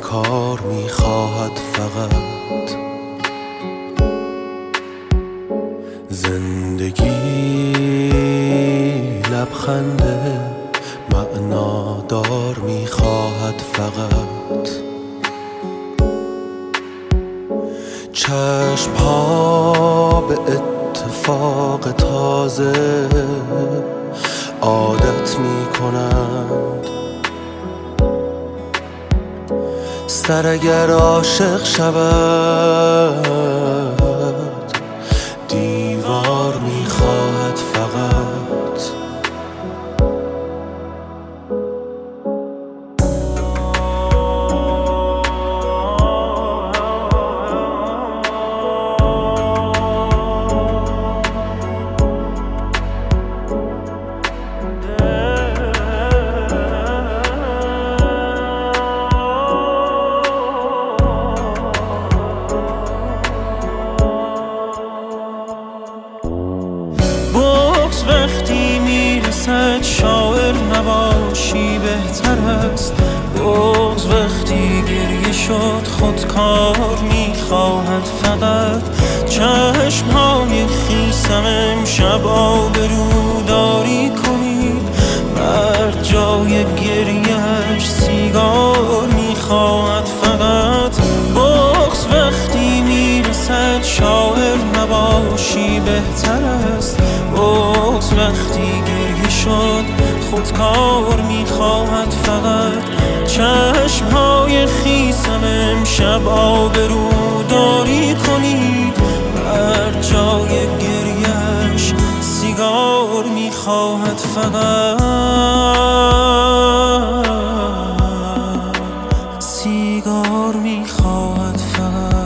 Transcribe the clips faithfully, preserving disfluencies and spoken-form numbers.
کار میخواهد فقط زندگی لبخنده معنادار میخواهد فقط چشم ها به اتفاق تازه عادت میکنند سر اگر عاشق شود دیوار میخواهد فقط وقتی میرسد شاعر نباشی بهتر است بغض وقتی گریه شد خودکار میخواهد فقط چشمهای خیسم امشب آبروداری کنید مرد جای گریهش سیگار میخواهد فقط بغض وقتی میرسد شاعر نباشی بهتر است بغض وقتی گریه شد خودکار میخواهد فقط چشمهای خیسم امشب آبروداری کنید بر جای گریهش سیگار میخواهد فقط سیگار میخواهد فقط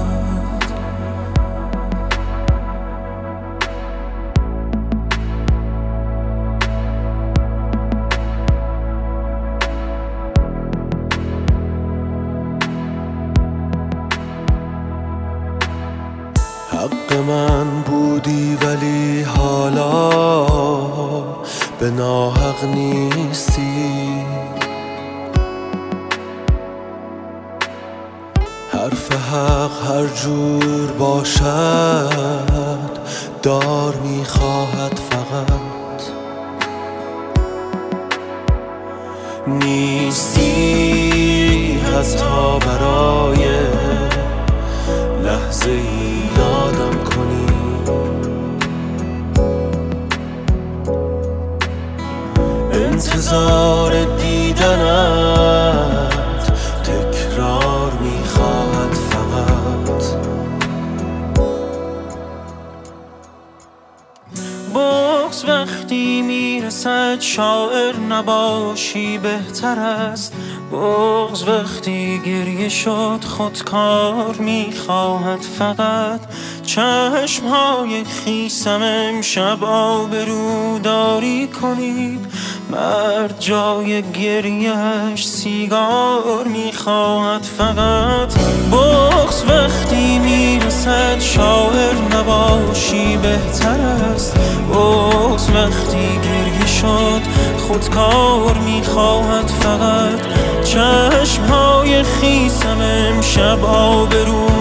حق من بودی ولی حالا به ناحق نیستی حرف حق هر جور باشد دار میخواهد فقط نیستی حتی برای لحظه ای یادم کنی انتظار دیدنت تکرار میخواهد فقط بغض وقتی میرسد شاعر نباشی بهتر است بغض وقتی گریه شد خودکار میخواهد فقط چشمهای خیسم امشب آبروداری کنید مرد جای گریهش سیگار میخواهد فقط بغض وقتی میرسد شاعر نباشی بهتر است بغض وقتی گریه شد خودکار میخواهد فقط چشمهای خیسم امشب آبرو